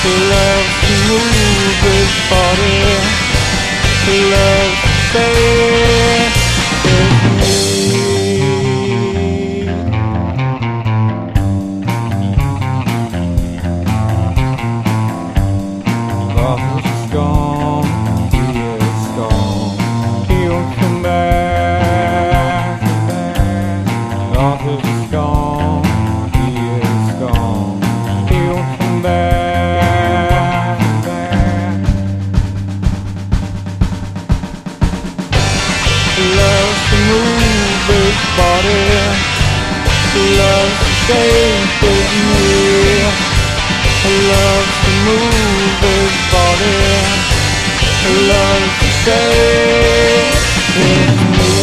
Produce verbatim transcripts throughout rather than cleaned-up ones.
He loves to move his body. He loves to stay with me. Love is gone, he is gone. He'll come back, come back. Love is gone, he is gone. He'll come back, come back. He loves to move his body. He loves to stay with me. He loves to move his body. He loves to stay with me.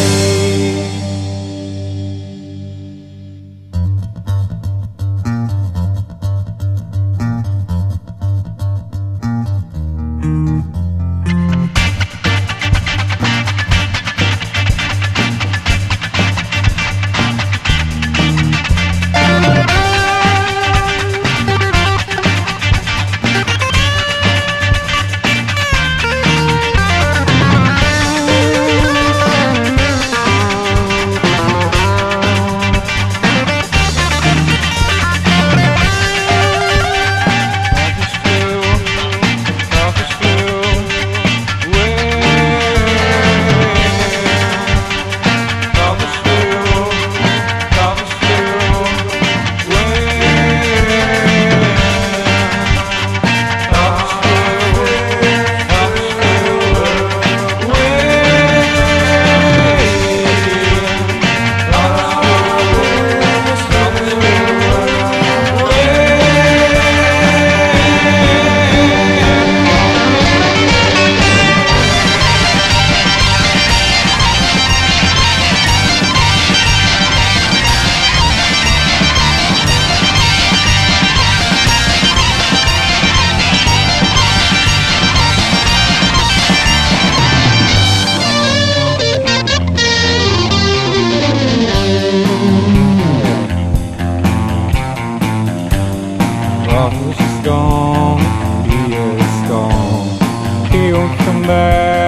Love is gone, he is gone. He'll come back.